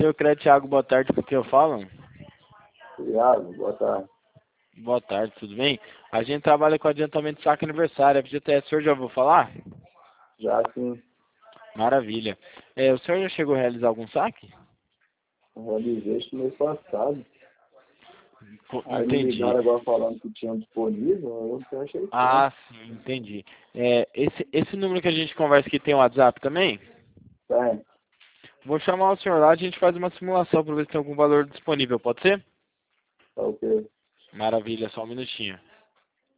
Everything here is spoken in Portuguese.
Seu Crédito Thiago, boa tarde, com quem eu falo? Thiago, boa tarde. Boa tarde, tudo bem? A gente trabalha com adiantamento de saque aniversário, é FGTS, o senhor já ouviu falar? Já sim, Maravilha. O senhor já chegou a realizar algum saque? realizei isso no mês passado. Aí me Entendi. ligaram agora falando que tinham disponível, eu não achei estranho. Ah, sim, entendi. Esse número que a gente conversa aqui tem o WhatsApp também? Tem, Vou chamar o senhor lá, a gente faz uma simulação para ver se tem algum valor disponível, pode ser? tá ok. Maravilha, só um minutinho.